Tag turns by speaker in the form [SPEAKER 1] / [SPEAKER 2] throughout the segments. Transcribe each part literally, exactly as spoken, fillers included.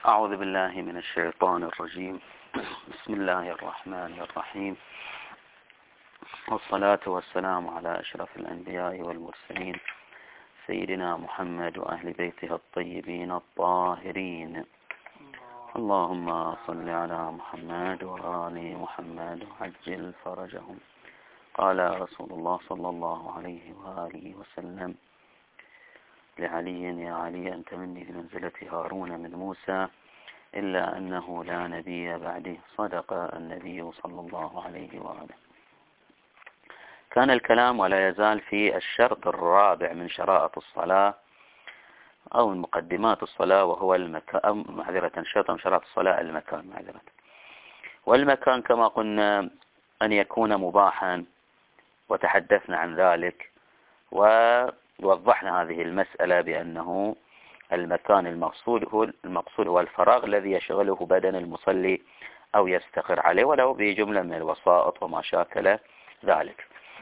[SPEAKER 1] أعوذ بالله من الشيطان الرجيم. بسم الله الرحمن الرحيم، والصلاة والسلام على أشرف الأنبياء والمرسلين سيدنا محمد وأهل بيته الطيبين الطاهرين. اللهم صل على محمد وآل محمد وعجل فرجهم. قال رسول الله صلى الله عليه وآله وسلم لعلي: يا علي، أنت مني بمنزلة هارون من موسى، إلا أنه لا نبي بعده. صدق النبي صلى الله عليه وآله. كان الكلام ولا يزال في الشرط الرابع من شرائط الصلاة أو من مقدمات الصلاة، وهو المكان. معذرة، شرط من شرائط الصلاة المكان. معذرة. والمكان كما قلنا أن يكون مباحا، وتحدثنا عن ذلك ووضحنا هذه المسألة بأنه المكان المقصود هو المقصود هو الفراغ الذي يشغله بدن المصلي أو يستقر عليه، ولو بجملة من الوسائط وما شاكل ذلك.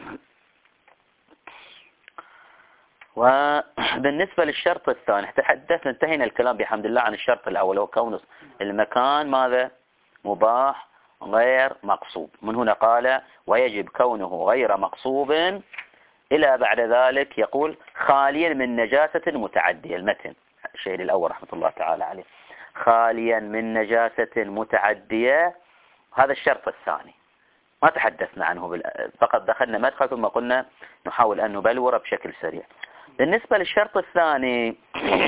[SPEAKER 1] وبالنسبة للشرط الثاني تحدثنا، انتهينا الكلام بحمد الله عن الشرط الأول، هو كون المكان ماذا؟ مباح غير مقصوب. من هنا قال: ويجب كونه غير مقصوب، إلى بعد ذلك يقول: خاليا من نجاسة متعدية. المتن الشيء الأول رحمة الله تعالى عليه، خاليا من نجاسة متعدية. هذا الشرط الثاني ما تحدثنا عنه بال... فقط دخلنا مدخل ثم قلنا نحاول أن نبلور بشكل سريع. بالنسبة للشرط الثاني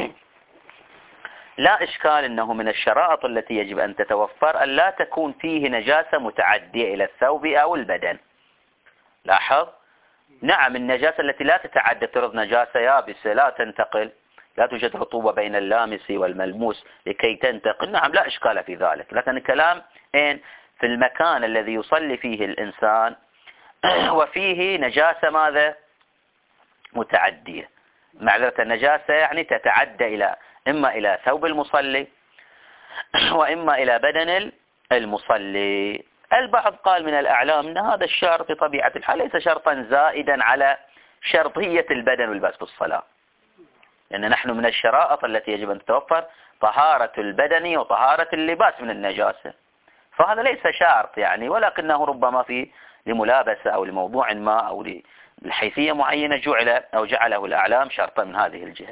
[SPEAKER 1] لا إشكال أنه من الشرائط التي يجب أن تتوفر أن لا تكون فيه نجاسة متعدية إلى الثوب أو البدن. لاحظ، نعم، النجاسة التي لا تتعدى، ترد نجاسة يابسة لا تنتقل، لا توجد رطوبة بين اللامس والملموس لكي تنتقل، نعم لا إشكال في ذلك. لكن الكلام إن في المكان الذي يصلي فيه الإنسان وفيه نجاسة ماذا؟ متعدية. معذرة، النجاسة يعني تتعدى إلى إما إلى ثوب المصلي وإما إلى بدن المصلي. البعض قال من الأعلام أن هذا الشرط بطبيعة الحال ليس شرطا زائدا على شرطية البدن واللباس في الصلاة، لأن نحن من الشرائط التي يجب أن تتوفر طهارة البدن وطهارة اللباس من النجاسة، فهذا ليس شرط يعني، ولكنه ربما في لملابسة أو لموضوع ما أو لحيثية معينة جعل أو جعله الأعلام شرطا من هذه الجهة.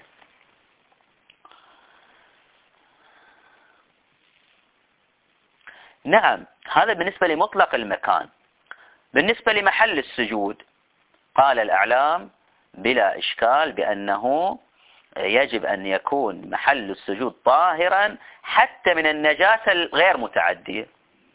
[SPEAKER 1] نعم، هذا بالنسبة لمطلق المكان. بالنسبة لمحل السجود قال الأعلام بلا إشكال بأنه يجب أن يكون محل السجود طاهرا حتى من النجاسة الغير متعدية.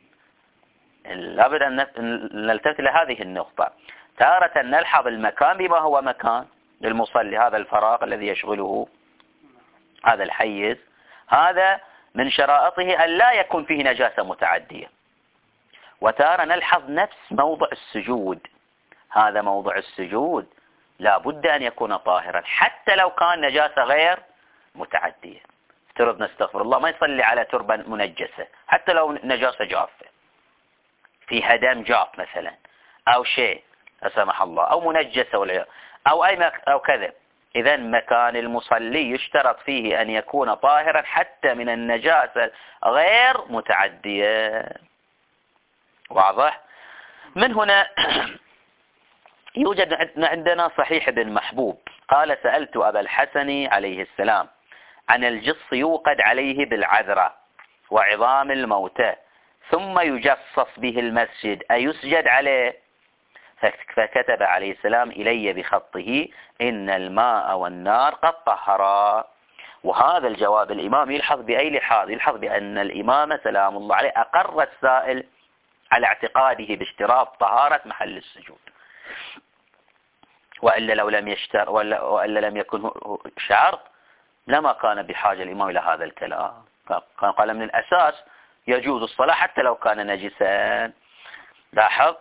[SPEAKER 1] لابد أن نلتفت إلى هذه النقطة. تارة نلحظ المكان بما هو مكان للمصلي، هذا الفراغ الذي يشغله هذا الحيز، هذا من شرائطه أن لا يكون فيه نجاسة متعدية. وتارة نلحظ نفس موضع السجود، هذا موضع السجود لا بد أن يكون طاهرا حتى لو كان نجاسة غير متعدية. افترض نستغفر الله ما يصلي على تربة منجسة، حتى لو نجاسة جافة فيها دم جاف مثلا أو شيء لا سمح الله، أو منجسة ولا أو أي مك أو كذا. إذا مكان المصلي يشترط فيه أن يكون طاهرا حتى من النجاسة غير متعدية. واضح؟ من هنا يوجد عندنا صحيح بن محبوب قال: سألت أبا الحسن عليه السلام عن الجص يوقد عليه بالعذرة وعظام الموتى ثم يجصص به المسجد أيسجد عليه؟ فكتب عليه السلام إلي بخطه: إن الماء والنار قد طهرا. وهذا الجواب الإمام يلحظ بأي لحاظ؟ يلحظ بأن الإمام سلام الله عليه أقر السائل على اعتقاده باشتراط طهارة محل السجود، وإلا لو لم يشتر ولا وإلا لم يكن شرط لما كان بحاجة الإمام إلى هذا الكلام. قال من الأساس يجوز الصلاة حتى لو كان نجسا. لاحظ.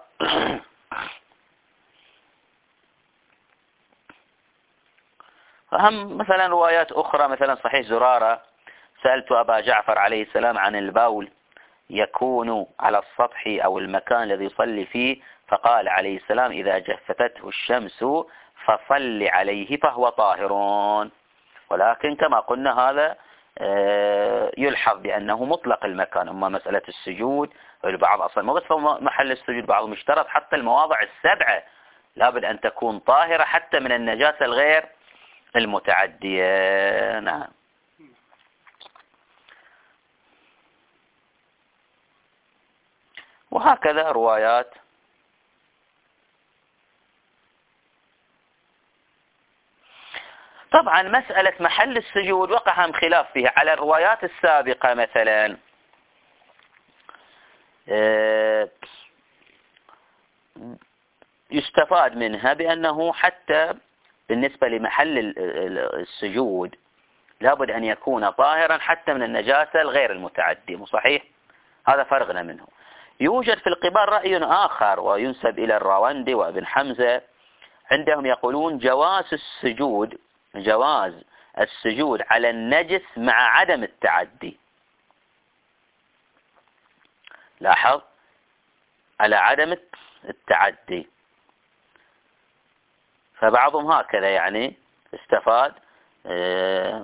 [SPEAKER 1] فهم مثلا روايات أخرى، مثلا صحيح زرارة: سألت أبا جعفر عليه السلام عن البول يكون على السطح أو المكان الذي يصلي فيه، فقال عليه السلام: إذا جفتته الشمس فصل عليه فهو طاهر. ولكن كما قلنا هذا يلحظ بأنه مطلق المكان. أما مسألة السجود البعض أصلا ما بس محل السجود، بعض مشترط حتى المواضع السبعة لابد أن تكون طاهرة حتى من النجاسة الغير المتعدية. نعم. وهكذا روايات طبعا مسألة محل السجود وقع هم خلاف فيها على الروايات السابقة. مثلا يستفاد منها بأنه حتى بالنسبة لمحل السجود لابد أن يكون طاهرا حتى من النجاسة الغير المتعدية. صحيح؟ هذا فرغنا منه. يوجد في القبال رأي آخر وينسب إلى الراوندي وابن حمزة، عندهم يقولون جواز السجود جواز السجود على النجس مع عدم التعدي. لاحظ، على عدم التعدي. فبعضهم هكذا يعني استفاد اه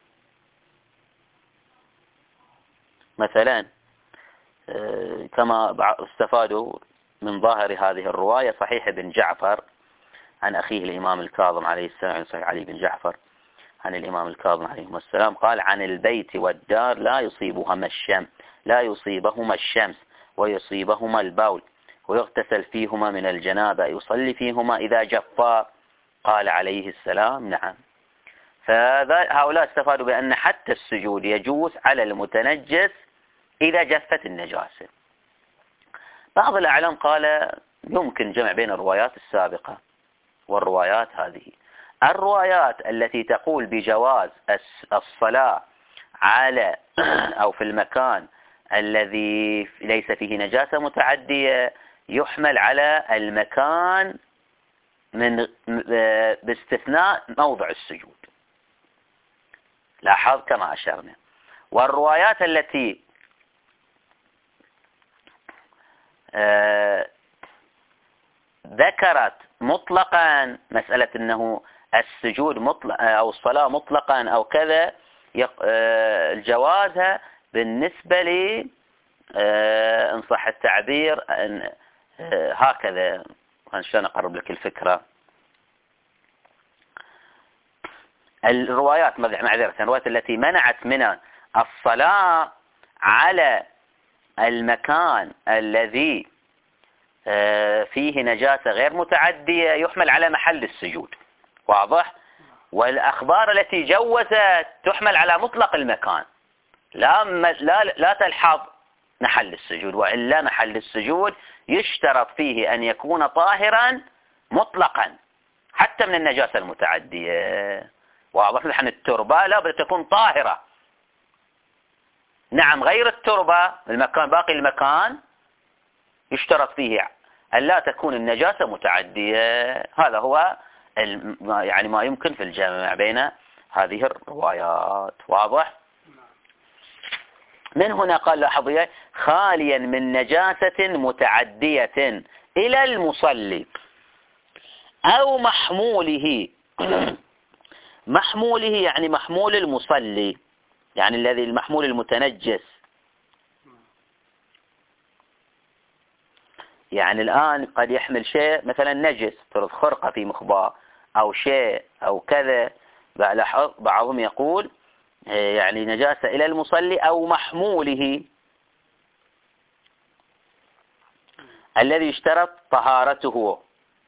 [SPEAKER 1] مثلا اه كما استفادوا من ظاهر هذه الرواية صحيح بن جعفر عن أخيه الإمام الكاظم عليه السلام، عن صحيح علي بن جعفر عن الإمام الكاظم عليه السلام قال: عن البيت والدار لا يصيبهما الشمس لا يصيبهما الشمس ويصيبهما البول ويغتسل فيهما من الجنابة، يصلي فيهما إذا جفا. قال عليه السلام: نعم. فهؤلاء استفادوا بأن حتى السجود يجوز على المتنجس إذا جفت النجاسة. بعض الأعلام قال يمكن جمع بين الروايات السابقة والروايات هذه. الروايات التي تقول بجواز الصلاة على أو في المكان الذي ليس فيه نجاسة متعدية يحمل على المكان من باستثناء موضع السجود. لاحظ كما أشرنا. والروايات التي آه ذكرت مطلقا مسألة أنه السجود مطلق أو الصلاة مطلقا أو كذا جوازها بالنسبة لي إن صح التعبير هكذا. عشان أقرب لك الفكرة، الروايات معذرة الروايات التي منعت من الصلاة على المكان الذي فيه نجاسة غير متعدية يحمل على محل السجود. واضح؟ والأخبار التي جوزت تحمل على مطلق المكان، لا لا لا تلحظ محل السجود، وإلا محل السجود يشترط فيه أن يكون طاهرا مطلقا حتى من النجاسة المتعدية. واضح؟ نحن التربة لابد تكون طاهرة. نعم، غير التربة المكان باقي المكان يشترط فيه أن لا تكون النجاسة متعدية. هذا هو يعني ما يمكن في الجمع بين هذه الروايات. واضح؟ من هنا قال لاحظوا خاليا من نجاسة متعدية إلى المصلي أو محموله. محموله يعني محمول المصلي، يعني الذي المحمول المتنجس. يعني الآن قد يحمل شيء مثلا نجس، فرض خرقة في مخباه أو شيء أو كذا. بعضهم يقول يعني نجاسة إلى المصلي أو محموله الذي يشترط طهارته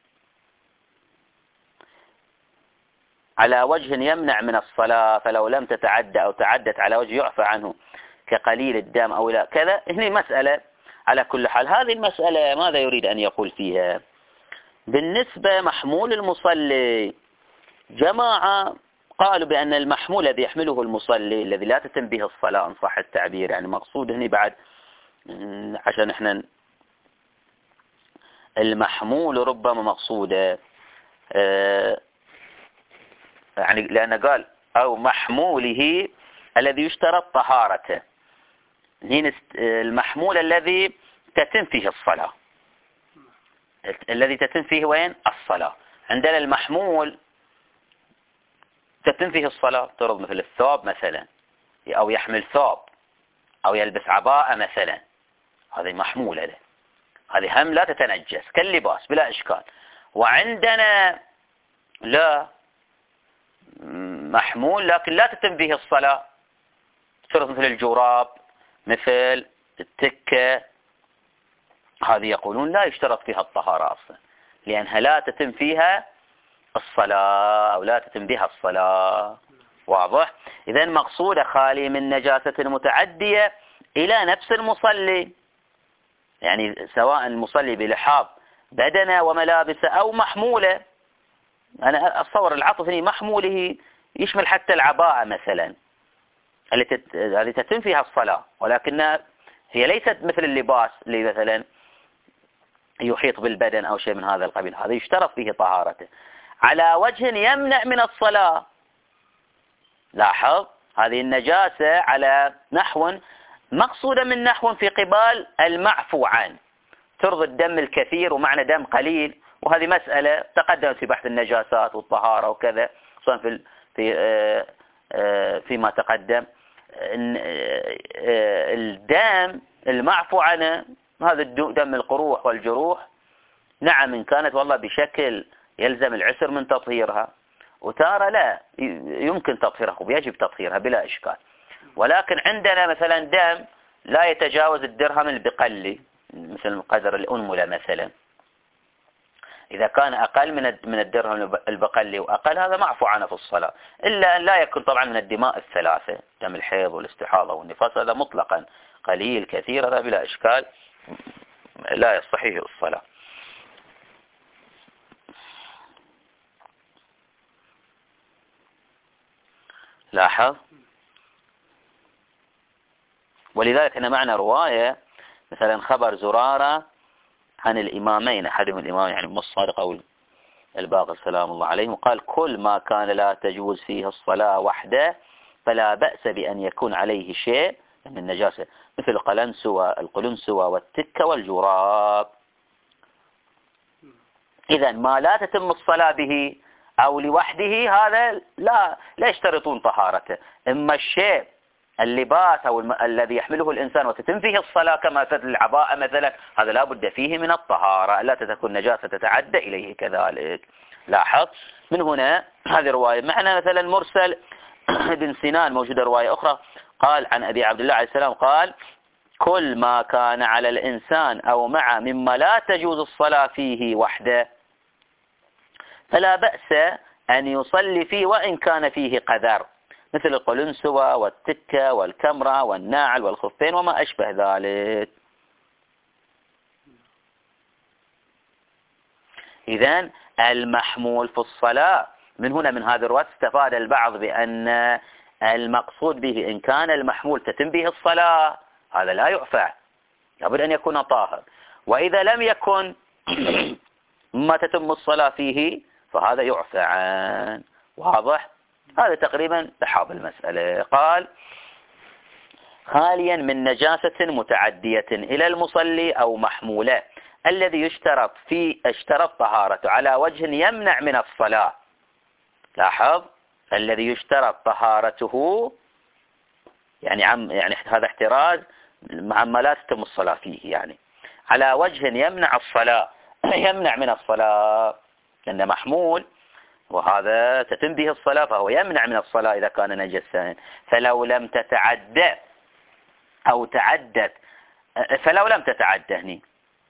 [SPEAKER 1] على وجه يمنع من الصلاة، فلو لم تتعدى أو تعدت على وجه يعفى عنه كقليل الدم أو لا كذا. هنا مسألة. على كل حال هذه المسألة ماذا يريد أن يقول فيها؟ بالنسبة محمول المصلي، جماعة قالوا بأن المحمول الذي يحمله المصلي الذي لا تتم به الصلاة إن صح التعبير، يعني مقصود هنا بعد عشان احنا المحمول ربما مقصوده يعني لأنه قال أو محموله الذي يشترط طهارته. هنا المحمول الذي تتم فيه الصلاة، الذي تتم فيه وين؟ الصلاة. عندنا المحمول تتم فيه الصلاة، ترض مثل الثوب مثلا أو يحمل ثوب أو يلبس عباءة مثلا، هذه محمولة له، هذه هم لا تتنجس كاللباس بلا إشكال. وعندنا لا محمول لكن لا تتم به الصلاة، تصير مثل الجراب مثل التكة، هذه يقولون لا يشترط فيها الطهارة أصلا لأنها لا تتم فيها الصلاة أو لا تتم بها الصلاة. واضح؟ إذن مقصودة خالي من نجاسة متعدية إلى نفس المصلي، يعني سواء المصلي بلحاظ بدنه وملابسه أو محمولة. أنا أتصور العطف هنا محموله يشمل حتى العباءة مثلا التي تتم فيها الصلاة، ولكنها هي ليست مثل اللباس اللي مثلا يحيط بالبدن أو شيء من هذا القبيل، هذا يشترط فيه طهارته على وجه يمنع من الصلاة. لاحظ هذه النجاسة على نحو مقصودة من نحو في قبال المعفو عنه، ترضي الدم الكثير ومعنى دم قليل، وهذه مسألة تقدمت في بحث النجاسات والطهارة وكذا خصوصا في في فيما تقدم. الدم المعفو عنه هذا دم القروح والجروح، نعم إن كانت والله بشكل يلزم العسر من تطهيرها، وتارى لا يمكن تطهيرها ويجب تطهيرها بلا إشكال. ولكن عندنا مثلا دم لا يتجاوز الدرهم البقلي مثل قدر الأنملة مثلا، إذا كان أقل من من الدرهم البقلي وأقل هذا معفو عنه في الصلاة، إلا أن لا يكون طبعا من الدماء الثلاثة، دم الحيض والاستحاضة والنفاس، هذا مطلقا قليل كثير هذا بلا إشكال لا يصحيه الصلاة. لاحظ، ولذلك هنا معنى رواية مثلا خبر زرارة عن الإمامين، أحدهم الإمام يعني الصادق أو الباقر سلام الله عليهم، قال كل ما كان لا تجوز فيه الصلاة وحده فلا بأس بأن يكون عليه شيء من النجاسة مثل القلنسوة القلنسوة والتكة والجراب. إذا ما لا تتم الصلاة به أو لوحده هذا لا لا يشترطون طهارته، إما الشيء اللباس أو الم... الذي يحمله الإنسان وتتم فيه الصلاة كما مثل العباءة مثلا، هذا لا بد فيه من الطهارة، لا تكون نجاسة تتعدى إليه كذلك. لاحظ من هنا هذه رواية. معنا مثلا مرسل بن سنان موجودة رواية أخرى قال عن أبي عبد الله عليه السلام قال كل ما كان على الإنسان أو معه مما لا تجوز الصلاة فيه وحده فلا بأس أن يصلي فيه وإن كان فيه قذر مثل القلنسوة والتكة والكمرة والناعل والخفين وما أشبه ذلك. إذن المحمول في الصلاة من هنا من هذا الرواية استفاد البعض بأن المقصود به إن كان المحمول تتم به الصلاة هذا لا يعفى، لابد أن يكون طاهر، وإذا لم يكن ما تتم الصلاة فيه فهذا يعفى عنه. واضح؟ هذا تقريبا لحاظ المسألة. قال خاليا من نجاسة متعدية إلى المصلي أو محمولة الذي يشترط في اشترط طهارته على وجه يمنع من الصلاة. لاحظ الذي يشترط طهارته يعني عم يعني هذا احتراز عما لا تتم الصلاة فيه، يعني على وجه يمنع الصلاة يمنع من الصلاة لأنه محمول وهذا تتم به الصلاة فهو يمنع من الصلاة إذا كان نجسا. فلو لم تتعدى أو تعدت فلو لم تتعدى هني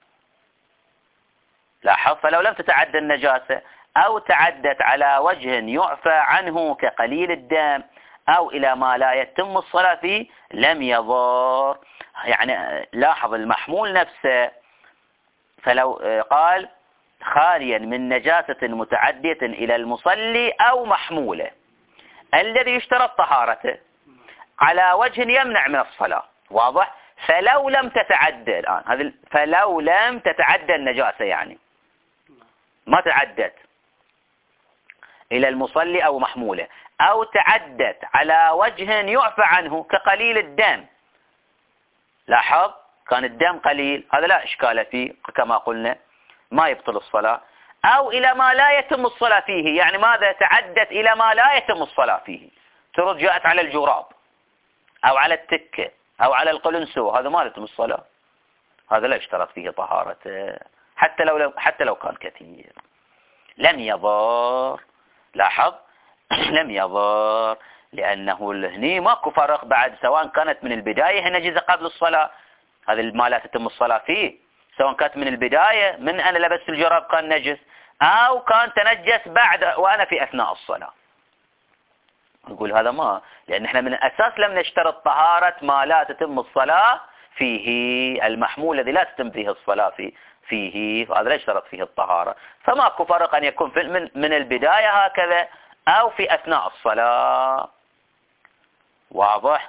[SPEAKER 1] لاحظ فلو لم تتعدى النجاسة أو تعدت على وجه يعفى عنه كقليل الدم أو إلى ما لا يتم الصلاة فيه لم يضر. يعني لاحظ المحمول نفسه فلو قال خاليا من نجاسة متعدية إلى المصلي أو محمولة الذي يشترط طهارته على وجه يمنع من الصلاة. واضح؟ فلو لم تتعدى الآن هذا فلو لم تتعدى النجاسة يعني ما تعدت إلى المصلي أو محمولة أو تعدت على وجه يعفى عنه كقليل الدم. لاحظ كان الدم قليل هذا لا إشكال فيه كما قلنا ما يبطل الصلاة، أو إلى ما لا يتم الصلاة فيه، يعني ماذا تعدت إلى ما لا يتم الصلاة فيه، ترد جاءت على الجراب أو على التكة أو على القلنسو، هذا ما لتم الصلاة، هذا لا يشترط فيه طهارته حتى لو حتى لو كان كثير. لم يضر، لاحظ لم يضر، لأنه هني ماكو فرق بعد، سواء كانت من البداية نجزة قبل الصلاة، هذا ما لا تتم الصلاة فيه، سواء كانت من البداية من أنا لبست الجراب كان نجس، أو كان تنجس بعد وأنا في أثناء الصلاة. نقول هذا ما، لأن احنا من الأساس لم نشترط طهارة ما لا تتم الصلاة فيه، المحمول الذي لا تتم فيه الصلاة فيه فيه هذا لا يشترط فيه الطهارة، فماكو فرق أن يكون في من, من البداية هكذا أو في أثناء الصلاة. واضح؟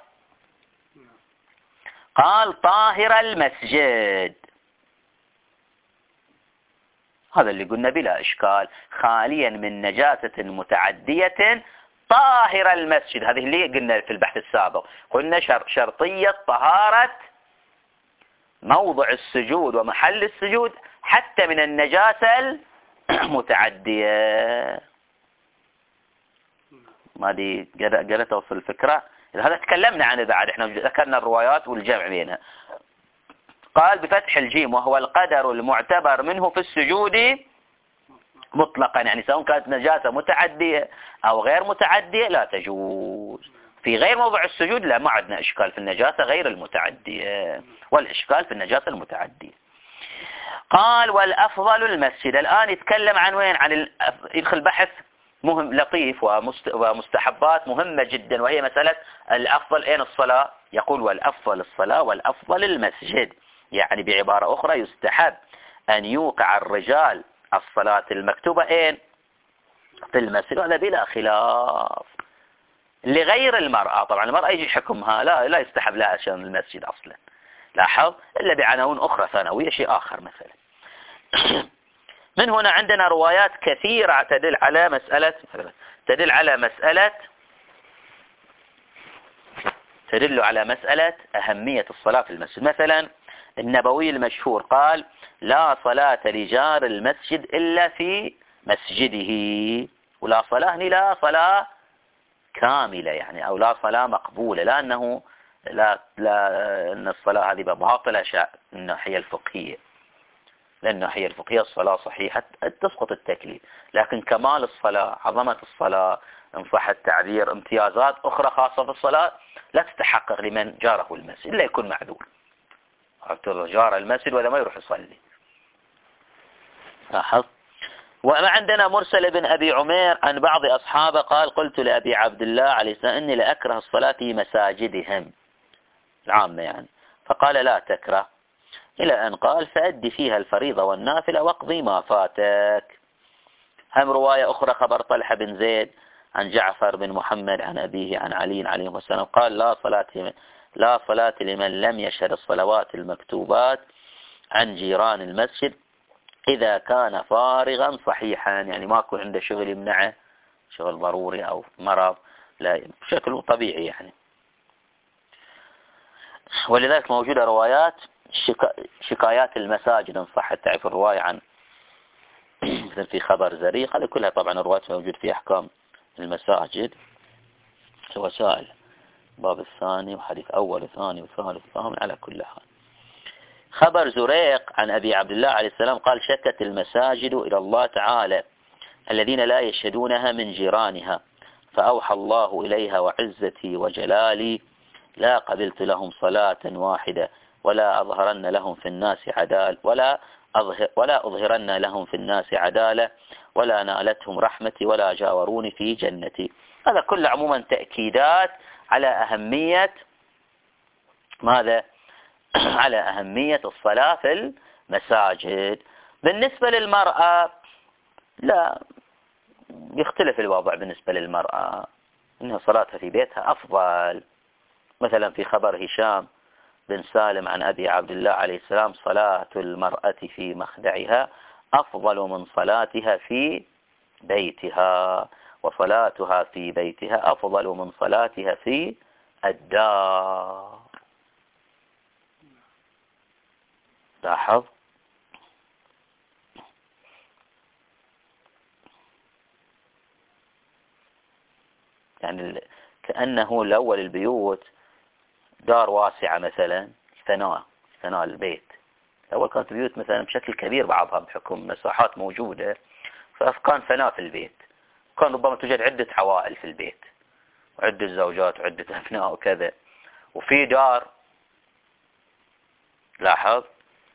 [SPEAKER 1] قال طاهر المسجد، هذا اللي قلنا بلا إشكال، خاليا من نجاسة متعدية طاهر المسجد، هذه اللي قلنا في البحث السابق، قلنا شرطية طهارة موضع السجود ومحل السجود حتى من النجاسة المتعدية. ما دي قدرت توصل الفكرة؟ هذا تكلمنا عنه بعد، احنا ذكرنا الروايات والجمع بينها. قال بفتح الجيم وهو القدر المعتبر منه في السجود مطلقا، يعني سواء كانت نجاسة متعدية أو غير متعدية لا تجوز. في غير موضع السجود لا، ما عندنا إشكال في النجاسة غير المتعدية، والإشكال في النجاسة المتعدية. قال والأفضل المسجد، الآن يتكلم عن وين؟ عن ال... يدخل بحث مهم لطيف ومستحبات مهمة جدا، وهي مسألة الأفضل أين الصلاة. يقول والأفضل الصلاة والأفضل المسجد، يعني بعبارة أخرى يستحب أن يوقع الرجال الصلاة المكتوبة أين؟ في المسجد، وهذا بلا خلاف. لغير المرأة طبعا، المرأة يجي حكمها لا لا يستحب لها عشان المسجد أصلا، لاحظ، إلا بعناوين أخرى ثانوية شيء آخر مثلا. من هنا عندنا روايات كثيرة تدل على مسألة تدل على مسألة تدل على مسألة أهمية الصلاة في المسجد. مثلا النبوي المشهور قال لا صلاة لجار المسجد إلا في مسجده، ولا صلاة لا صلاة كاملة يعني، أو لا صلاة مقبولة، لا أنه لا, لا أن الصلاة هذه باطلة من الناحية الفقهية، لأن الناحية الفقهية الصلاة صحيحة تسقط التكليف، لكن كمال الصلاة، عظمة الصلاة، إن صح التعبير، امتيازات أخرى خاصة في الصلاة لا تتحقق لمن جاره المسجد إلا يكون معذور. جار المسجد ولا ما يروح يصلي. لاحظ. وما عندنا مرسل بن أبي عمير عن بعض أصحابه قال قلت لأبي عبد الله عليه السلام إني لأكره الصلاة في مساجدهم العامة يعني، فقال لا تكره، إلى أن قال فأدي فيها الفريضة والنافلة واقضي ما فاتك. هم رواية أخرى خبر طلحة بن زيد عن جعفر بن محمد عن أبيه عن علي عليه السلام قال لا صلاة لا صلاة لمن لم يشهد الصلوات المكتوبات عن جيران المسجد إذا كان فارغا صحيحا، يعني ما يكون عنده شغل يمنعه، شغل ضروري أو مرض، لا بشكل طبيعي يعني. ولذلك موجودة روايات شكا... شكايات المساجد إن صح تعرف الرواية عن مثل في خبر زريق، هذه كلها طبعا الروايات موجود في أحكام المساجد وسائل باب الثاني وحديث أول وثاني وثالث وثامن على كل حال. خبر زريق عن أبي عبد الله عليه السلام قال شكت المساجد إلى الله تعالى الذين لا يشهدونها من جيرانها، فأوحى الله إليها وعزتي وجلالي لا قبلت لهم صلاة واحدة ولا أظهرن لهم في الناس عدالة ولا أظهر ولا أظهرن لهم في الناس عدالة ولا نالتهم رحمتي ولا جاوروني في جنتي. هذا كله عموما تأكيدات على أهمية ماذا؟ على أهمية الصلاة في المساجد. بالنسبة للمرأة لا يختلف الوضع بالنسبة للمرأة، إن صلاتها في بيتها أفضل. مثلا في خبر هشام بن سالم عن أبي عبد الله عليه السلام صلاة المرأة في مخدعها أفضل من صلاتها في بيتها، وصلاتها في بيتها أفضل من صلاتها في الدار. لاحظ. يعني كأنه الأول البيوت دار واسعة مثلا، ثناء ثناء البيت. أول كانت بيوت مثلا بشكل كبير بعضها بحكم مساحات موجودة، فكان ثناء في البيت، كان ربما توجد عدة عوائل في البيت، عدة زوجات وعدة أبناء وكذا. وفي دار، لاحظ،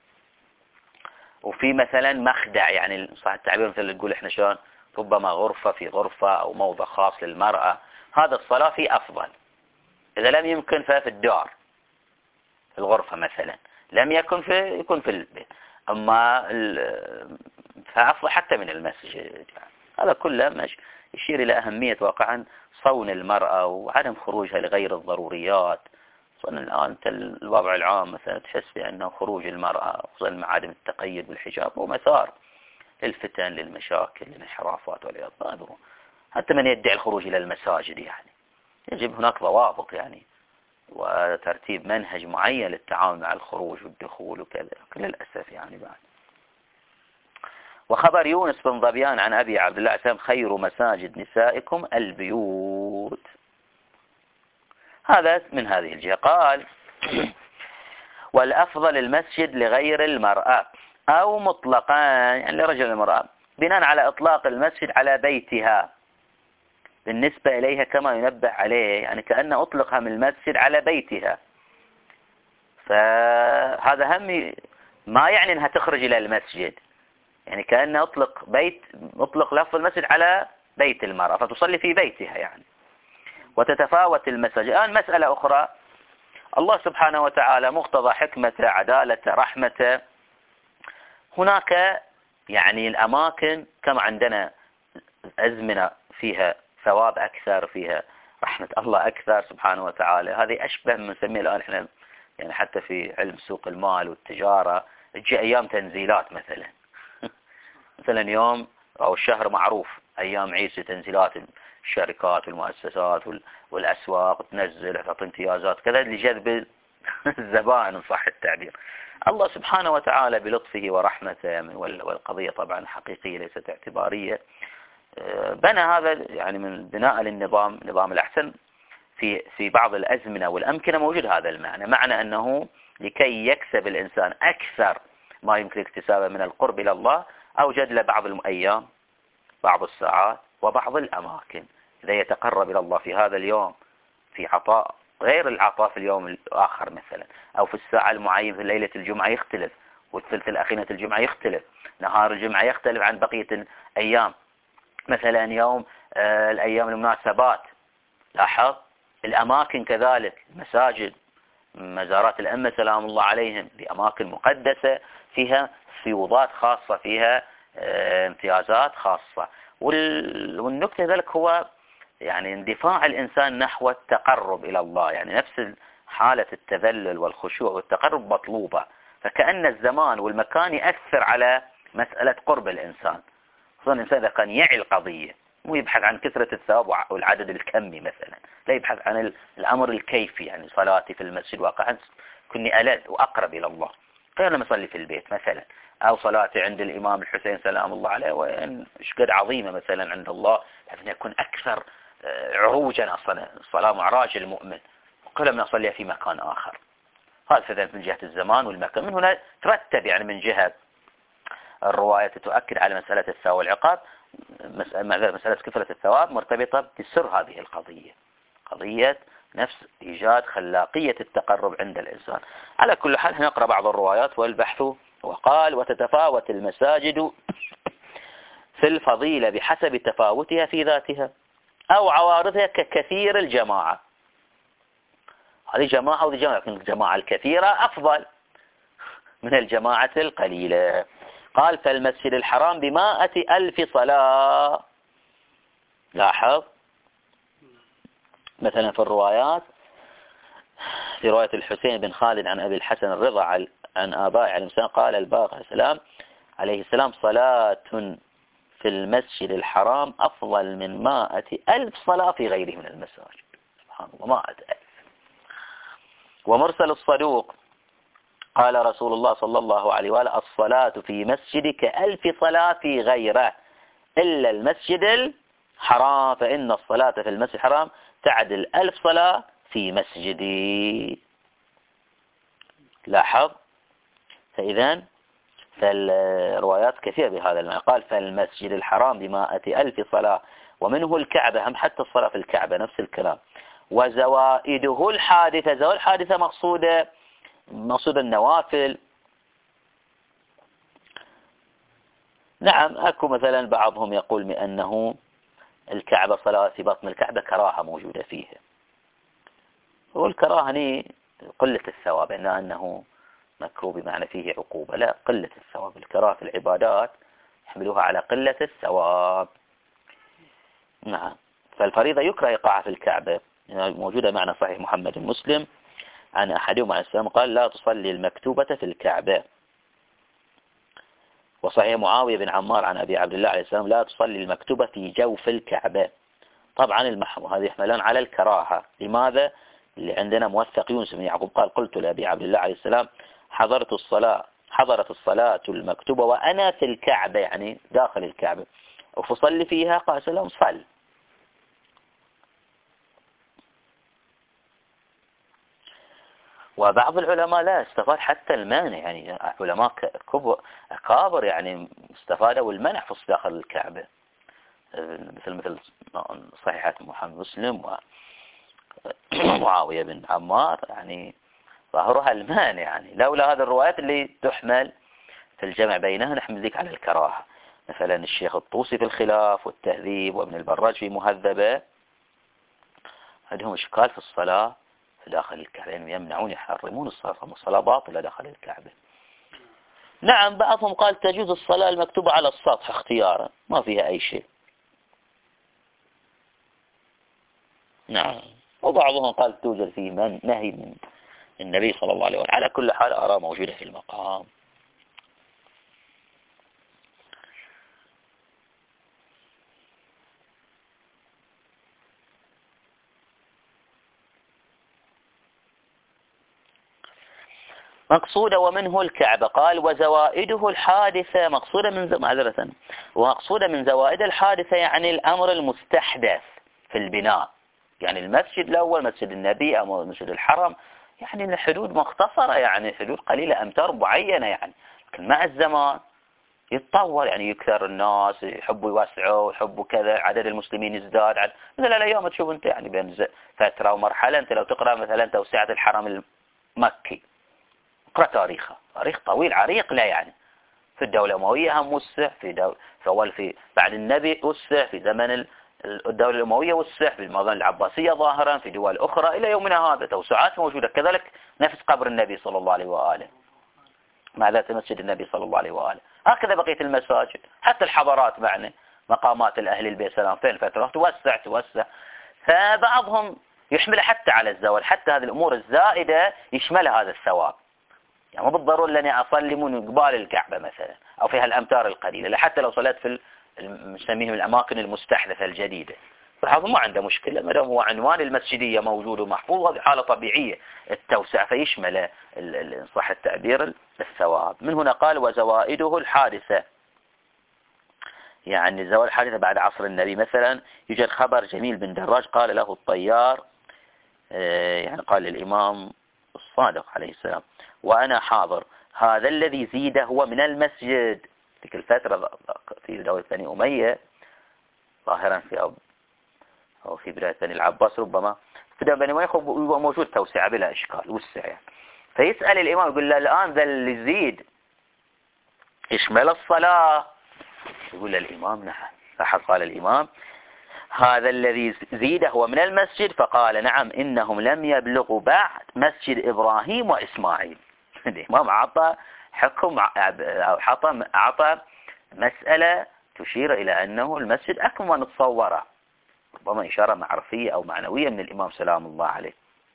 [SPEAKER 1] وفي مثلا مخدع، يعني صح التعبير مثل اللي نقول احنا شلون، ربما غرفة في غرفة أو موضع خاص للمرأة. هذا الصلاة فيه أفضل. إذا لم يمكن ففي الدار، في الغرفة مثلا، لم يكن في يكون في البيت. أما فأفضل حتى من المسجد. هذا كله مش يشير إلى أهمية واقعا صون المرأة وعدم خروجها لغير الضروريات. صن الآن أنت الوضع العام مثلا تحس بأنه خروج المرأة خصوصا مع عدم التقيد بالحجاب هو مسار للفتن، للمشاكل، للانحرافات والعياذ بالله. حتى من يدعي الخروج إلى المساجد يعني يجب هناك ضوابط يعني وترتيب منهج معين للتعامل مع الخروج والدخول وكذا، للأسف يعني بعد. وخبر يونس بن ظبيان عن أبي عبد الله سلام خير مساجد نسائكم البيوت. هذا من هذه الجهة. قال والأفضل المسجد لغير المرأة أو مطلقا، يعني لرجل المرأة، بناء على إطلاق المسجد على بيتها بالنسبة إليها كما ينبه عليه، يعني كأن أطلقها من المسجد على بيتها. فهذا هم ما يعني أنها تخرج إلى المسجد، يعني كأن أطلق بيت أطلق لفظ المسجد على بيت المرأة فتصلي في بيتها يعني. وتتفاوت المساجد. الآن مسألة أخرى، الله سبحانه وتعالى مقتضى حكمته، عدالته، رحمته، هناك يعني الأماكن كما عندنا أزمنة فيها ثواب أكثر، فيها رحمة الله أكثر سبحانه وتعالى. هذه أشبه من نسميه الآن إحنا يعني حتى في علم سوق المال والتجارة تجي أيام تنزيلات مثلا مثلا يوم أو الشهر معروف أيام عيد تنزيلات الشركات والمؤسسات والأسواق تنزل تعطي امتيازات كذا لجذب الزبائن إن صح التعبير. الله سبحانه وتعالى بلطفه ورحمته، والقضية طبعا حقيقية ليست اعتبارية، بنى هذا يعني من بناء للنظام، نظام الأحسن في في بعض الأزمنة والأمكنة موجود هذا المعنى، معنى أنه لكي يكسب الإنسان أكثر ما يمكن اكتسابه من القرب إلى الله أوجد له بعض الأيام، بعض الساعات، وبعض الأماكن إذا يتقرب إلى الله في هذا اليوم في عطاء غير العطاء في اليوم الآخر مثلا، أو في الساعة المعينة في ليلة الجمعة يختلف، والثلث الأخير من الجمعة يختلف، نهار الجمعة يختلف عن بقية الأيام، مثلا يوم آه الأيام المناسبات. لاحظ الأماكن كذلك، مساجد، مزارات الأمة سلام الله عليهم بأماكن مقدسة فيها فيوضات خاصة، فيها آه امتيازات خاصة. والنكتة ذلك هو يعني اندفاع الإنسان نحو التقرب إلى الله، يعني نفس حالة التذلل والخشوع والتقرب مطلوبة. فكأن الزمان والمكان يأثر على مسألة قرب الإنسان، خصوصا الإنسان إذا كان يعي القضية، مو يبحث عن كثرة الثواب والعدد الكمي مثلا، لا يبحث عن الأمر الكيفي، يعني صلاتي في المسجد واقعا كني ألذ وأقرب إلى الله غير لما أصلي في البيت مثلا، أو صلاتي عند الإمام الحسين سلام الله عليه وإن قد عظيمة مثلا عند الله، لكن يكون أكثر عروجا أصلا الصلاة معراج المؤمن، وقل من أصليها في مكان آخر. هذا من جهة الزمان والمكان. من هنا ترتب يعني من جهة الرواية تؤكد على مسألة الثواب والعقاب، مسألة كثرة الثواب مرتبطة بسر هذه القضية، قضية نفس إيجاد خلاقية التقرب عند الإنسان. على كل حال نقرأ بعض الروايات والبحث. وقال وتتفاوت المساجد في الفضيلة بحسب تفاوتها في ذاتها أو عوارضها ككثير الجماعة. هذه جماعة وهذه جماعة، لكن الجماعة الكثيرة أفضل من الجماعة القليلة. قال فالمسجد الحرام بمائة ألف صلاة. لاحظ مثلا في الروايات، في رواية الحسين بن خالد عن أبي الحسن الرضا عن آبائه عليه السلام قال الباقر السلام عليه السلام صلاة في المسجد الحرام أفضل من مائة ألف صلاة في غيره من المساجد. سبحان الله، مائة ألف. ومرسل الصدوق قال رسول الله صلى الله عليه وآله الصلاة في مسجدك ألف صلاة في غيره إلا المسجد الحرام فإن الصلاة في المسجد الحرام تعدل ألف صلاة في مسجدي. لاحظ. فإذا فالروايات كثيرة بهذا المعنى. قال فالمسجد الحرام بمائة ألف صلاة ومنه الكعبة، هم حتى الصلاة في الكعبة نفس الكلام. وزوائده الحادثة، زوائد الحادثة مقصودة مقصود النوافل. نعم أكو مثلا بعضهم يقول بأنه الكعبة صلاة في بطن الكعبة كراهة موجودة فيه، والكراهة هني قلة الثواب، إن أنه مكروه بمعنى فيه عقوبة، لا، قلة الثواب. الكراهة في العبادات يحملوها على قلة الثواب. نعم. فالفريضة يكره إيقاعها في الكعبة، موجودة معنى صحيح محمد مسلم عن أحدهم عليه السلام قال لا تصلي المكتوبة في الكعبة. وصحيح معاوية بن عمار عن أبي عبد الله عليه السلام لا تصلي المكتوبة في جوف الكعبة. طبعا المحو هذه يحملان على الكراهة. لماذا؟ اللي عندنا موثق يونس بن يعقوب قال قلت لأبي عبد الله عليه السلام حضرت الصلاة حضرت الصلاة المكتوبة وأنا في الكعبة، يعني داخل الكعبة، وفصلي فيها. قال سلام صل. وبعض العلماء لا استفاد حتى المانع، يعني علماء كبر أكابر يعني استفادوا المنع في داخل الكعبة، مثل مثل صحيحة محمد مسلم ومعاوية بن عمار، يعني ظاهرها المانع، يعني لولا هذه الروايات اللي تحمل في الجمع بينها نحمل ذيك على الكراهة. مثلا الشيخ الطوسي في الخلاف والتهذيب وابن البراج في مهذبة عندهم إشكال في الصلاة في داخل الكعبة، يعني يمنعون يحرمون الصلاة، الصلاة باطلة داخل الكعبة. نعم بعضهم قال تجوز الصلاة المكتوبة على السطح اختيارا، ما فيها أي شيء. نعم. وبعضهم قال توجد فيه من نهي من النبي صلى الله عليه وسلم. على كل حال آراء موجودة في المقام. مقصودة ومنه الكعبة. قال وزوائده الحادثة مقصودة من معذرة ومقصودة من زوائد الحادثة يعني الأمر المستحدث في البناء، يعني المسجد الأول مسجد النبي أو مسجد الحرم، يعني الحدود مختصرة، يعني حدود قليلة أمتار معينة، يعني لكن مع الزمان يتطور، يعني يكثر الناس يحبوا يوسعوا يحبوا كذا، عدد المسلمين يزداد. عدد مثل اليوم تشوف أنت يعني بين فترة ومرحلة، أنت لو تقرأ مثلا توسعة الحرم المكي اقرأ تاريخه، تاريخ طويل عريق، لا يعني في الدولة الأموية هم وسع، في دولة في أول في بعد النبي وسع، في زمن الدولة الأموية وسع، في المدن العباسية ظاهرا، في دول أخرى إلى يومنا هذا توسعات موجودة. كذلك نفس قبر النبي صلى الله عليه وآله مع ذات مسجد النبي صلى الله عليه وآله. هكذا بقية المساجد، حتى الحضارات معنا مقامات الأهل البيت سلام في الفترة توسع توسع. فبعضهم يحمل حتى على الزوال، حتى هذه الأمور الزائدة يشمل هذا الثواب، يعني مو بالضرورة لأني أصلي من قبال الكعبة مثلا أو فيها الأمتار القليلة، لا حتى لو صليت في نسميهم الأماكن المستحدثة الجديدة، فالحافظ ما عنده مشكلة ما دام هو عنوان المسجدية موجود ومحفوظ، هذه حالة طبيعية التوسع فيشمل صح التعبير الثواب. من هنا قال وزوائده الحادثة، يعني زوال الحادثة بعد عصر النبي. مثلا يوجد خبر جميل بن دراج قال له الطيار، يعني قال للإمام الصادق عليه السلام وأنا حاضر هذا الذي زيد هو من المسجد. تلك الفترة في دولة بني أمية ظاهرا في أو, أو في بداية بني العباس، ربما في دولة بني أمية موجود توسعة بلا إشكال وسع يعني. فيسأل الإمام يقول له الآن ذا اللي زيد يشمل الصلاة؟ يقول له الإمام نعم. فقال الإمام هذا الذي زيد هو من المسجد؟ فقال نعم إنهم لم يبلغوا بعد مسجد إبراهيم وإسماعيل. الإمام أعطى حكم أو أعطى مسألة تشير إلى أنه المسجد أكمل من تصوره، ربما إشارة معرفية أو معنوية من الإمام سلام الله عليه.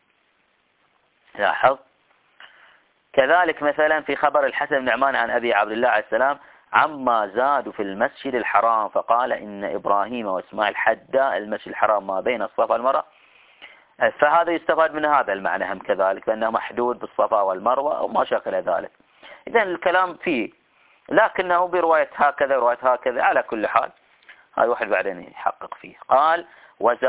[SPEAKER 1] لاحظ. كذلك مثلا في خبر الحسن بن نعمان عن أبي عبد الله عليه السلام عما زادوا في المسجد الحرام فقال إن إبراهيم وإسماعيل حدا المسجد الحرام ما بين الصفا والمروة. فهذا يستفاد من هذا المعنى هم كذلك بأنه محدود بالصفا والمروة أو ما شاكل ذلك. إذن الكلام فيه لكنه برواية هكذا رواية هكذا، على كل حال هذا واحد بعدين يحقق فيه. قال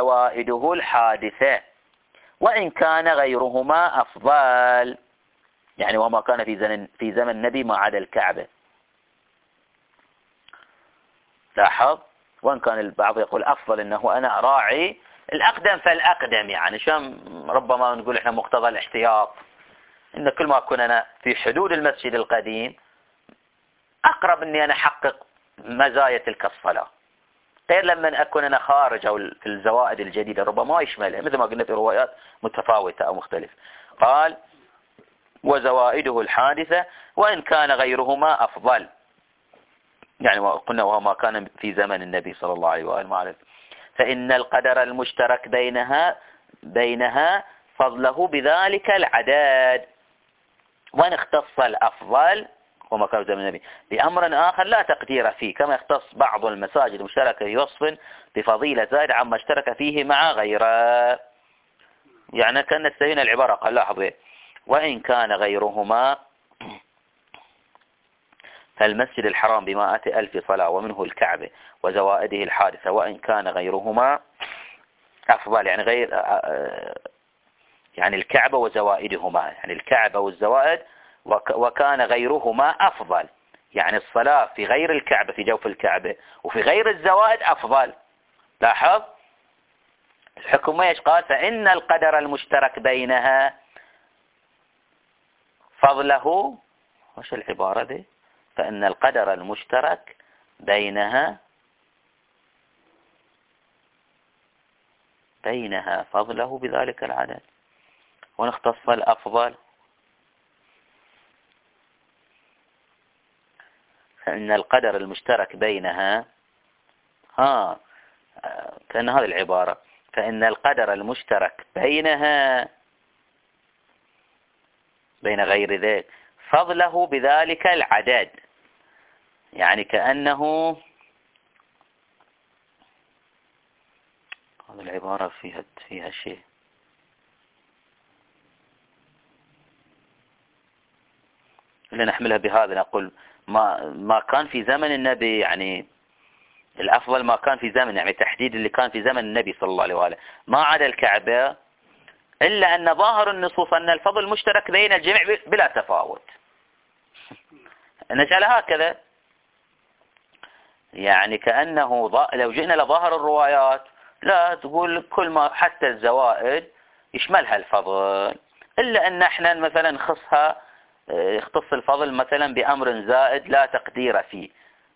[SPEAKER 1] وزوائده الحادثة وإن كان غيرهما أفضل. يعني وما كان في زمن في زمن النبي ما عدا الكعبة. لاحظ. وان كان البعض يقول افضل انه انا راعي الاقدم فالاقدم، يعني شام ربما نقول احنا مقتضى الاحتياط ان كل ما اكون انا في حدود المسجد القديم اقرب اني انا احقق مزايا تلك الصلاة، غير لما اكون انا خارج او في الزوائد الجديدة ربما ما يشملها، مثل ما قلنا في روايات متفاوتة او مختلفة. قال وزوائده الحادثة وان كان غيرهما افضل، يعني قلنا وما كان في زمن النبي صلى الله عليه وآله وسلم، فإن القدر المشترك بينها بينها فضله بذلك العدد، وإن اختص الأفضل وما كان في زمن النبي بأمر آخر لا تقدير فيه، كما يختص بعض المساجد المشتركة في وصف بفضيلة زائد عما اشترك فيه مع غيره. يعني كان تستهين العبارة. قال لاحظوا وإن كان غيرهما فالمسجد الحرام بمائة ألف صلاة ومنه الكعبة وزوائده الحادثة، وإن كان غيرهما أفضل، يعني غير يعني الكعبة وزوائدهما، يعني الكعبة والزوائد، وكان غيرهما أفضل، يعني الصلاة في غير الكعبة في جوف الكعبة وفي غير الزوائد أفضل. لاحظ الحكم ايش قال؟ فإن القدر المشترك بينها فضله، وش العبارة دي؟ فإن القدر المشترك بينها بينها فضله بذلك العدد، ونختص الأفضل فإن القدر المشترك بينها ها كان هذه العبارة، فإن القدر المشترك بينها بين غير ذلك فضله بذلك العدد، يعني كأنه هذه العبارة فيها فيها شيء اللي نحملها بهذا، نقول ما ما كان في زمن النبي، يعني الأفضل ما كان في زمن، يعني تحديد اللي كان في زمن النبي صلى الله عليه وآله ما عدا الكعبة، إلا أن ظاهر النصوص أن الفضل مشترك بين الجميع بلا تفاوت. نجعل هكذا، يعني كأنه لو جئنا لظاهر الروايات لا تقول كل ما حتى الزوائد يشملها الفضل، إلا أن احنا مثلا نخصها يختص الفضل مثلا بأمر زائد لا تقدير فيه،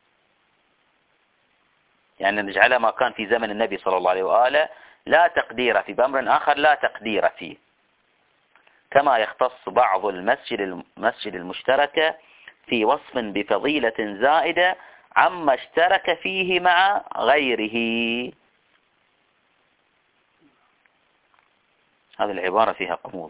[SPEAKER 1] يعني نجعلها ما كان في زمن النبي صلى الله عليه وآله لا تقدير فيه بأمر آخر لا تقدير فيه، كما يختص بعض المسجد المسجد المشترك في وصف بفضيلة زائدة عما اشترك فيه مع غيره. هذه العبارة فيها قموض.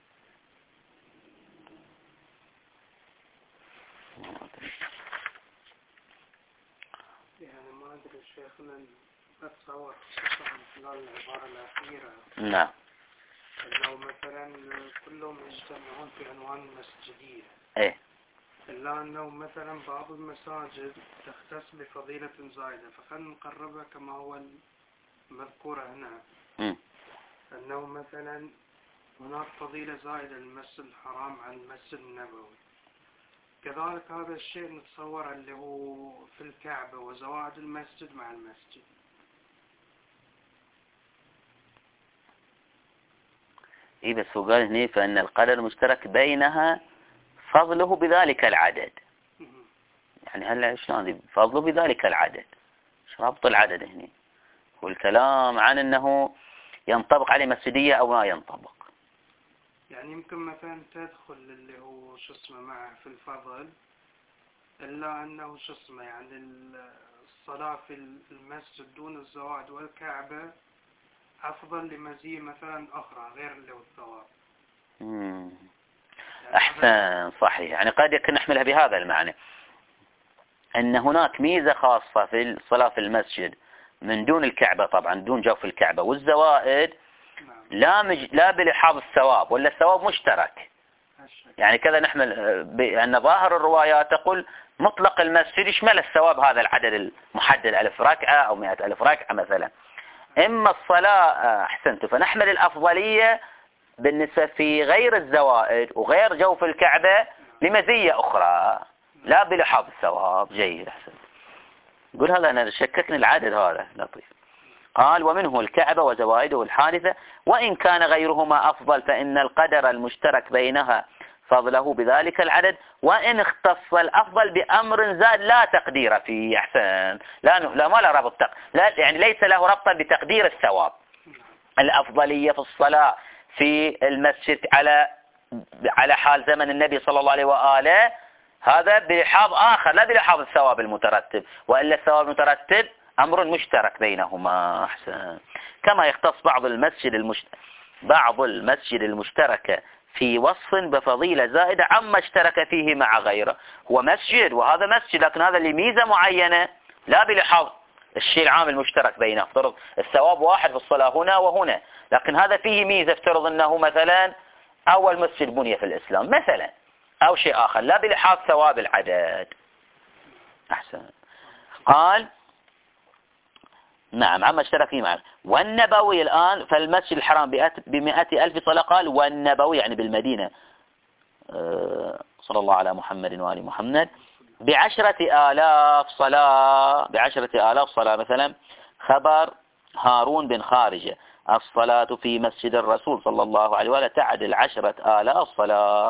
[SPEAKER 2] يعني ما أدري شيخنا أتصور خصوصا خلال العبارة الأخيرة
[SPEAKER 1] نعم
[SPEAKER 2] أنه مثلا كلهم يجتمعون في عنوان مسجدية،
[SPEAKER 1] ايه،
[SPEAKER 2] إلا أنه مثلا بعض المساجد تختص بفضيلة زائدة، فخلنا نقربها كما هو المذكورة هنا
[SPEAKER 1] م.
[SPEAKER 2] أنه مثلا هناك فضيلة زائدة للمسجد الحرام عن المسجد النبوي، كذلك هذا الشيء نتصور اللي هو في الكعبة وزوائد المسجد مع المسجد.
[SPEAKER 1] ايه بس هو قال هنا فإن القدر المشترك بينها فضله بذلك العدد، يعني هلا شلون فضله بذلك العدد، ايش رابط العدد هنا؟ والكلام عن انه ينطبق عليه مسجدية او ما ينطبق،
[SPEAKER 2] يعني يمكن مثلا تدخل اللي هو شو اسمه معه في الفضل، إلا أنه شو اسمه يعني الصلاة في المسجد دون الزوائد والكعبة أفضل لمزية مثلا أخرى غير اللي هو الثواب.
[SPEAKER 1] يعني أحسن صحيح، يعني قد يكون نحملها بهذا المعنى أن هناك ميزة خاصة في الصلاة في المسجد من دون الكعبة، طبعا دون جوف الكعبة، والزوائد لا مج... لا بلحاظ الثواب، ولا الثواب مشترك، يعني كذا نحمل بأن ظاهر الروايات تقول مطلق المسجد يشمل الثواب هذا العدد المحدد ألف ركعة أو مئة ألف ركعة مثلا. إما الصلاة أحسنت، فنحمل الأفضلية بالنسبة في غير الزوائد وغير جوف الكعبة لمزية أخرى لا بلحاظ الثواب. جيد أحسن. قول هذا أنا شككني العدد هذا لطيف. قال ومنه الكعبة وزوائده الحادثة وإن كان غيرهما أفضل فإن القدر المشترك بينها فضله بذلك العدد وإن اختص الأفضل بأمر زاد لا تقدير فيه. أحسن. لا لا ما له ربط لا يعني ليس له ربط بتقدير الثواب. الأفضلية في الصلاة في المسجد على على حال زمن النبي صلى الله عليه وآله هذا بلحاظ آخر لا بلحاظ الثواب المترتب، وإلا الثواب المترتب أمر مشترك بينهما. أحسن. كما يختص بعض المسجد المش... بعض المسجد المشترك في وصف بفضيلة زائدة عما اشترك فيه مع غيره. هو مسجد وهذا مسجد لكن هذا لميزة معينة لا بلحاظ الشيء العام المشترك بينه. افترض الثواب واحد في الصلاة هنا وهنا، لكن هذا فيه ميزة. افترض أنه مثلا أول مسجد بني في الإسلام مثلا أو شيء آخر لا بلحاظ ثواب العدد. أحسن. قال نعم عما اشترك فيه معه. والنبوي الآن فالمسجد الحرام بمئة ألف صلاة. قال والنبوي يعني بالمدينة صلى الله على محمد وآل محمد بعشرة آلاف صلاة. بعشرة آلاف صلاة. مثلا خبر هارون بن خارجة الصلاة في مسجد الرسول صلى الله عليه وآله تعدل عشرة آلاف صلاة.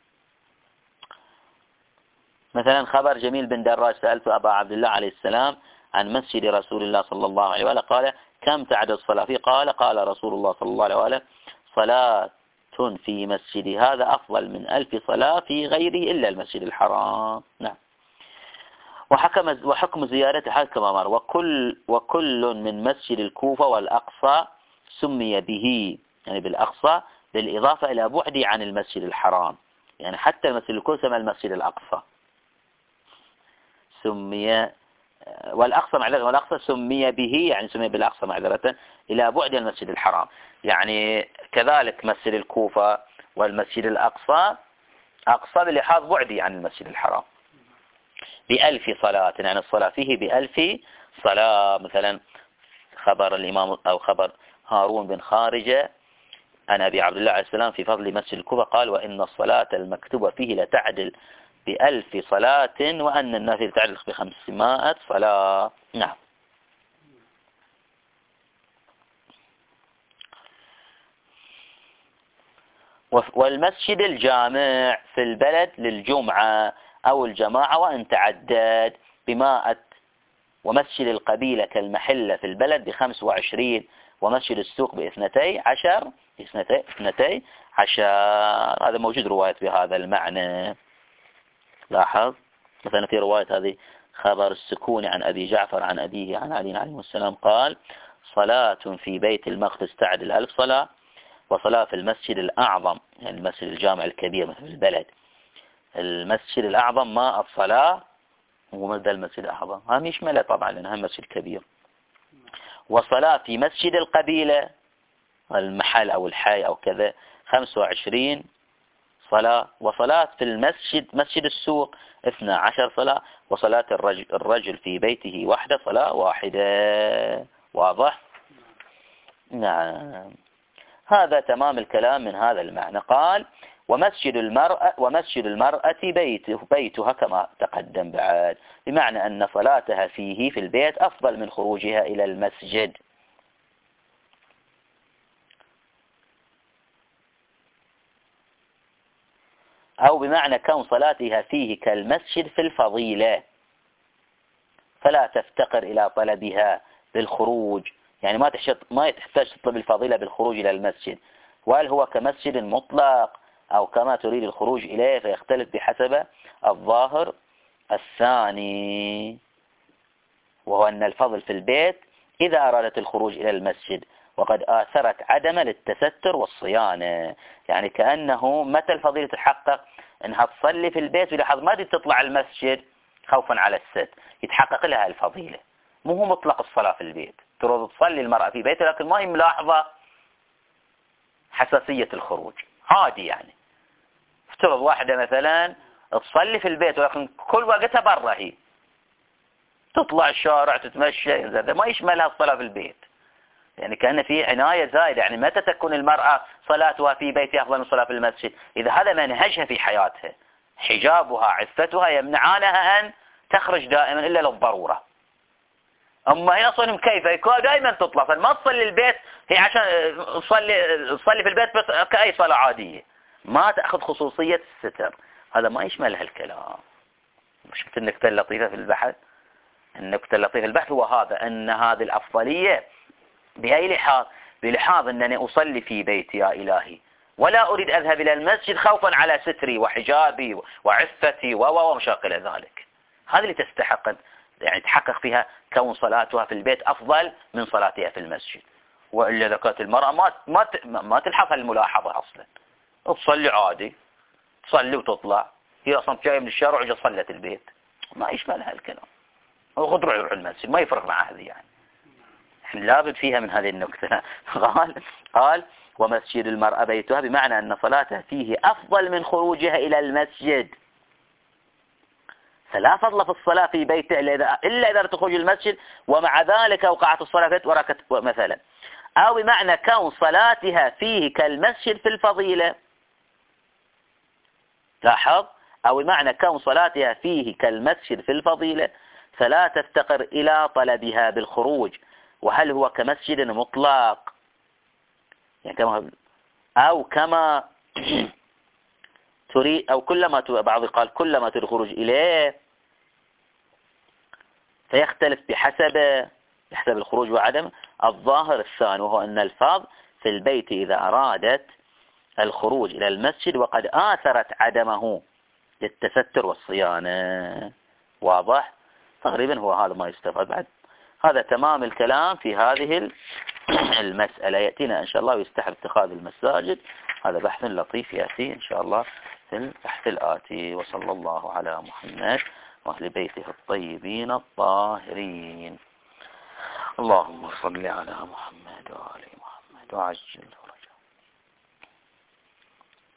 [SPEAKER 1] مثلا خبر جميل بن دراج سألت أبا عبد الله عليه السلام عن مسجد رسول الله صلى الله عليه وآله قال كم تعدد الصلاة فيه؟ قال قال رسول الله صلى الله عليه وآله صلاة في مسجد هذا أفضل من ألف صلاة في غيره إلا المسجد الحرام. نعم. وحكم وحكم زيارته حكم أمر وكل وكل من مسجد الكوفة والأقصى سمي به يعني بالأقصى بالإضافة إلى بعده عن المسجد الحرام. يعني حتى المسجد الكوفة سمى المسجد الأقصى سمي والأقصى معذرة والأقصى سمي به يعني سمي بالأقصى معذرة إلى بعد المسجد الحرام. يعني كذلك مسجد الكوفة والمسجد الأقصى أقصى بلحاظ بعدي عن المسجد الحرام بألف صلاة. يعني الصلاة فيه بألف صلاة. مثلا خبر الإمام أو خبر هارون بن خارجة عن أبي عبد الله عليه السلام في فضل مسجد الكوفة قال وإن الصلاة المكتوبة فيه لتعدل بألف صلاة وأن النافلة تعدل بخمسمائة صلاة. نعم. والمسجد الجامع في البلد للجمعة أو الجماعة وأن تعدد بمائة ومسجد القبيلة كالمحلة في البلد بخمس وعشرين ومسجد السوق باثنتي عشر اثنتي, اثنتي عشر. هذا موجود رواية بهذا المعنى. لاحظ مثلا في رواية هذه خبر السكون عن أبي جعفر عن أبيه عن علي عليه السلام قال صلاة في بيت المقدس تعدل ألف صلاة وصلاة في المسجد الأعظم يعني المسجد الجامع الكبير مثل البلد المسجد الأعظم ما الصلاة ومدى المسجد الأعظم هم يشمله طبعا لأنها مسجد كبير. وصلاة في مسجد القبيلة المحل أو الحي أو كذا خمس وعشرين صلاة. وصلاة في المسجد مسجد السوق اثنى عشر صلاة. وصلاة الرجل, الرجل في بيته وحده صلاة واحدة. واضح؟ نعم. هذا تمام الكلام من هذا المعنى. قال ومسجد المرأة ومسجد المرأة بيته بيتها كما تقدم بعد بمعنى أن صلاتها فيه في البيت أفضل من خروجها إلى المسجد. أو بمعنى كون صلاتها فيه كالمسجد في الفضيلة فلا تفتقر إلى طلبها بالخروج. يعني ما ما تحتاج تطلب الفضيلة بالخروج إلى المسجد. وهل هو كمسجد مطلق أو كما تريد الخروج إليه فيختلف بحسب الظاهر الثاني وهو أن الفضل في البيت إذا أرادت الخروج إلى المسجد وقد آثرت عدم للتستر والصيانة. يعني كأنه متى الفضيلة تحقق أنها تصلي في البيت ولاحظ ما دي تطلع المسجد خوفا على الست يتحقق لها الفضيلة. مو هو مطلق الصلاة في البيت تريد تصلي المرأة في بيتها لكن ما هي ملاحظة حساسية الخروج عادي. يعني افترض واحدة مثلا تصلي في البيت ولكن كل وقتها برا هي تطلع الشارع تتمشى هذا ما يشملها الصلاة في البيت يعني كأن في عناية زائدة. يعني متى تكون المرأة صلاتها في بيتها أفضل من صلاة في المسجد؟ إذا هذا منهجها في حياتها، حجابها عفتها يمنعانها أن تخرج دائما إلا للضرورة. أما هي أصلا مكيفة دائما تطلع، فما تصلي البيت هي عشان تصلي تصلي في البيت بس كأي صلاة عادية، ما تأخذ خصوصية الستر. هذا ما يشمل هالكلام. شفت النكتة اللطيفة في البحث؟ النكتة اللطيفة في البحث هو هذا، أن هذه الأفضلية بأي لحاظ؟ بلحاظ أنني أصلي في بيتي يا إلهي، ولا أريد أذهب إلى المسجد خوفا على ستري وحجابي وعفتي ومشاكل ذلك. هذه اللي تستحق يعني تحقق فيها كون صلاتها في البيت أفضل من صلاتها في المسجد. وإلا إذا كانت المرأة ما ما ما تلحظ الملاحظة أصلا، تصلي عادي، تصلي وتطلع، هي أصلا جاية من الشارع وجا صلت البيت، ما يشمل هالكلام. وخذ روح المسجد ما يفرق مع هذه. يعني لابد فيها من هذه النكتة. قال قال ومسجد المرأة بيتها، بمعنى أن صلاتها فيه أفضل من خروجها إلى المسجد. فلا فضل في الصلاة في بيته إلا إذا إلا إذا تخرج المسجد، ومع ذلك وقعت الصلاة وركت مثلا. أو بمعنى كون صلاتها فيه كالمسجد في الفضيلة. لاحظ، أو بمعنى كون صلاتها فيه كالمسجد في الفضيلة، فلا تفتقر إلى طلبها بالخروج. وهل هو كمسجد مطلق؟ يعني كما أو كما تريد، أو كلما بعض قال كلما تريد الخروج إليه، فيختلف بحسب بحسب الخروج وعدم. الظاهر الثاني وهو أن الفاظ في البيت إذا أرادت الخروج إلى المسجد وقد آثرت عدمه للتستر والصيانة. واضح؟ تقريبا هو هذا ما يستفاد بعد. هذا تمام الكلام في هذه المسألة. يأتينا إن شاء الله ويستحب اتخاذ المساجد. هذا بحث لطيف يأتي إن شاء الله في البحث الآتي. وصلى الله على محمد وأهل بيته الطيبين الطاهرين. اللهم صل على محمد وآل محمد وعجل